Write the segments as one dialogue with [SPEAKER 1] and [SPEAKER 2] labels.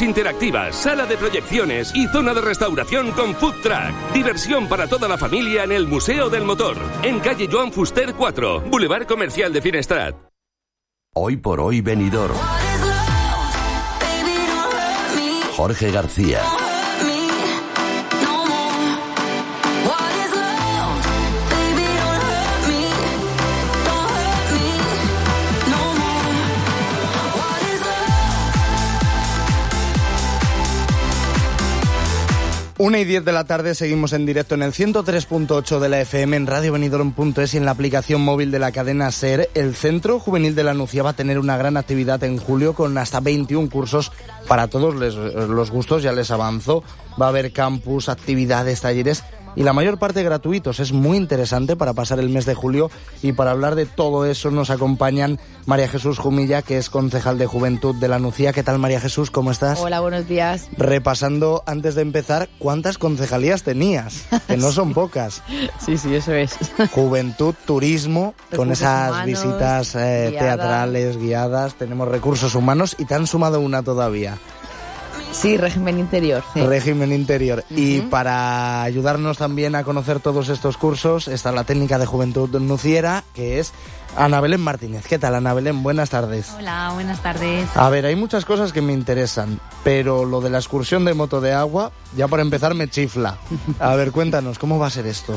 [SPEAKER 1] interactivas, sala de proyecciones y zona de restauración con food truck. Diversión para toda la familia en el Museo del Motor, en calle Joan Fuster 4, Boulevard Comercial de Finestrat.
[SPEAKER 2] Hoy por hoy Benidorm. Jorge García.
[SPEAKER 3] Una y 10 de la tarde, seguimos en directo en el 103.8 de la FM, en radiobenidorm.es y en la aplicación móvil de la cadena SER. El Centro Juvenil de la Nucía va a tener una gran actividad en julio con hasta 21 cursos para todos los gustos, ya les avanzo. Va a haber campus, actividades, talleres y la mayor parte gratuitos. Es muy interesante para pasar el mes de julio, y para hablar de todo eso nos acompañan María Jesús Jumilla, que es concejal de Juventud de la Nucía. ¿Qué tal, María Jesús? ¿Cómo estás?
[SPEAKER 4] Hola, buenos días.
[SPEAKER 3] Repasando, antes de empezar, ¿cuántas concejalías tenías? Que no son pocas.
[SPEAKER 4] Sí, eso es.
[SPEAKER 3] Juventud, turismo, con esas
[SPEAKER 4] humanos,
[SPEAKER 3] visitas teatrales, guiadas. Tenemos recursos humanos y te han sumado una todavía.
[SPEAKER 4] Sí, régimen interior. Sí.
[SPEAKER 3] Régimen interior. Uh-huh. Y para ayudarnos también a conocer todos estos cursos está la técnica de Juventud Nuciera, que es Ana Belén Martínez. ¿Qué tal, Ana Belén? Buenas tardes.
[SPEAKER 5] Hola, buenas tardes.
[SPEAKER 3] A ver, hay muchas cosas que me interesan, pero lo de la excursión de moto de agua, ya por empezar me chifla. A ver, cuéntanos, ¿cómo va a ser esto?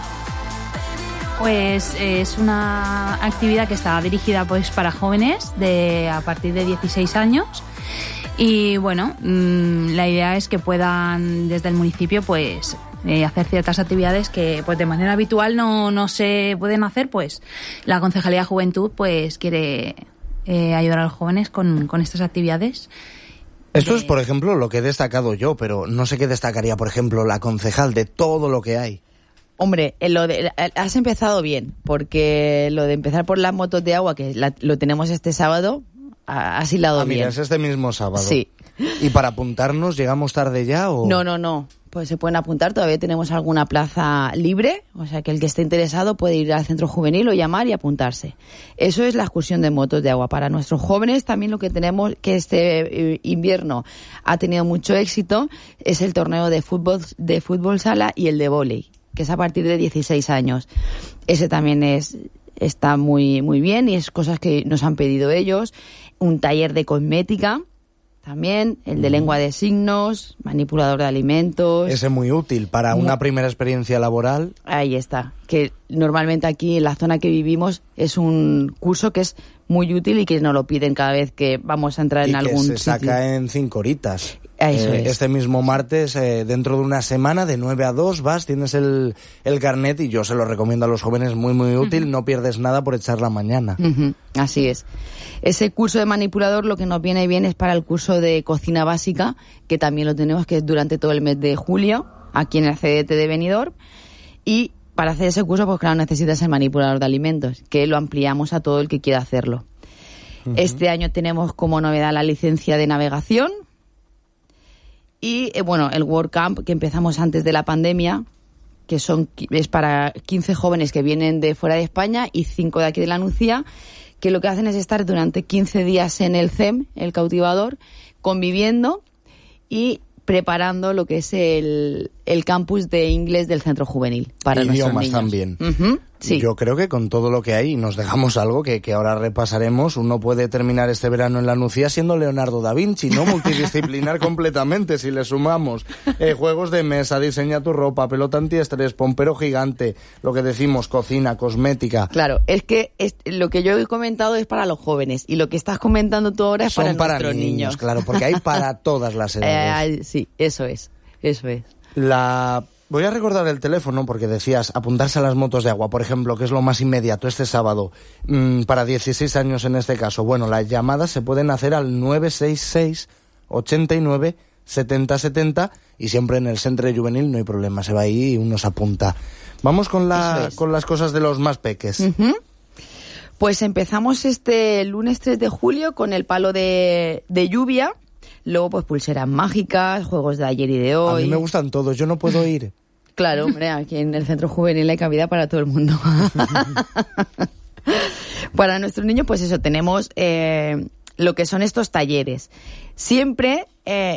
[SPEAKER 5] Pues es una actividad que está dirigida pues para jóvenes a partir de 16 años. Y bueno, la idea es que puedan desde el municipio pues hacer ciertas actividades que pues de manera habitual no se pueden hacer. Pues la Concejalía de Juventud pues quiere ayudar a los jóvenes con estas actividades.
[SPEAKER 3] Esto es, por ejemplo, lo que he destacado yo, pero no sé qué destacaría, por ejemplo, la concejal de todo lo que hay.
[SPEAKER 4] Hombre, has empezado bien, porque lo de empezar por las motos de agua, que lo tenemos este sábado, has hilado bien.
[SPEAKER 3] Mira, es este mismo sábado.
[SPEAKER 4] Sí.
[SPEAKER 3] ¿Y para apuntarnos llegamos tarde ya o...?
[SPEAKER 4] No. Pues se pueden apuntar, todavía tenemos alguna plaza libre, o sea que el que esté interesado puede ir al centro juvenil o llamar y apuntarse. Eso es la excursión de motos de agua. Para nuestros jóvenes también lo que tenemos, que este invierno ha tenido mucho éxito, es el torneo de fútbol sala y el de vóley, que es a partir de 16 años. Ese también está muy, muy bien y es cosas que nos han pedido ellos. Un taller de cosmética también, el de lengua de signos, manipulador de alimentos.
[SPEAKER 3] Ese es muy útil para una primera experiencia laboral.
[SPEAKER 4] Ahí está, que normalmente aquí en la zona que vivimos es un curso que es muy útil y que nos lo piden cada vez que vamos a entrar en algún sitio.
[SPEAKER 3] Y que se saca en 5 horitas.
[SPEAKER 4] Eso es.
[SPEAKER 3] Este mismo martes, dentro de una semana, de 9 a 2 vas, tienes el carnet, y yo se lo recomiendo a los jóvenes, muy muy útil. Uh-huh. No pierdes nada por echar la mañana.
[SPEAKER 4] Uh-huh. Así es. Ese curso de manipulador lo que nos viene bien es para el curso de cocina básica, que también lo tenemos, que es durante todo el mes de julio, aquí en el CDT de Benidorm. Y para hacer ese curso, pues claro, necesitas el manipulador de alimentos, que lo ampliamos a todo el que quiera hacerlo. Uh-huh. Este año tenemos como novedad la licencia de navegación. Y bueno, el World Camp, que empezamos antes de la pandemia, que es para 15 jóvenes que vienen de fuera de España y 5 de aquí de la Nucía, que lo que hacen es estar durante 15 días en el CEM, el cautivador, conviviendo y preparando lo que es el campus de inglés del centro juvenil para nuestros niños.
[SPEAKER 3] Idiomas también.
[SPEAKER 4] Uh-huh, sí.
[SPEAKER 3] Yo creo que con todo lo que hay, nos dejamos algo que ahora repasaremos. Uno puede terminar este verano en la Nucía siendo Leonardo da Vinci, ¿no? Multidisciplinar completamente, si le sumamos juegos de mesa, diseña tu ropa, pelota antiestrés, pompero gigante, lo que decimos, cocina, cosmética.
[SPEAKER 4] Claro, es que lo que yo he comentado es para los jóvenes y lo que estás comentando tú ahora es para nuestros niños.
[SPEAKER 3] Claro, porque hay para todas las edades.
[SPEAKER 4] Sí, eso es.
[SPEAKER 3] Voy a recordar el teléfono porque decías apuntarse a las motos de agua, por ejemplo, que es lo más inmediato este sábado, para 16 años en este caso. Bueno, las llamadas se pueden hacer al 966 89 70 70 y siempre en el centro juvenil no hay problema, se va ahí y uno se apunta. Vamos con las cosas de los más peques.
[SPEAKER 4] Uh-huh. Pues empezamos este lunes 3 de julio con el palo de lluvia. Luego, pues, pulseras mágicas, juegos de ayer y de hoy.
[SPEAKER 3] A mí me gustan todos, yo no puedo ir.
[SPEAKER 4] Claro, hombre, aquí en el centro juvenil hay cabida para todo el mundo. Para nuestros niños, pues eso, tenemos lo que son estos talleres. Siempre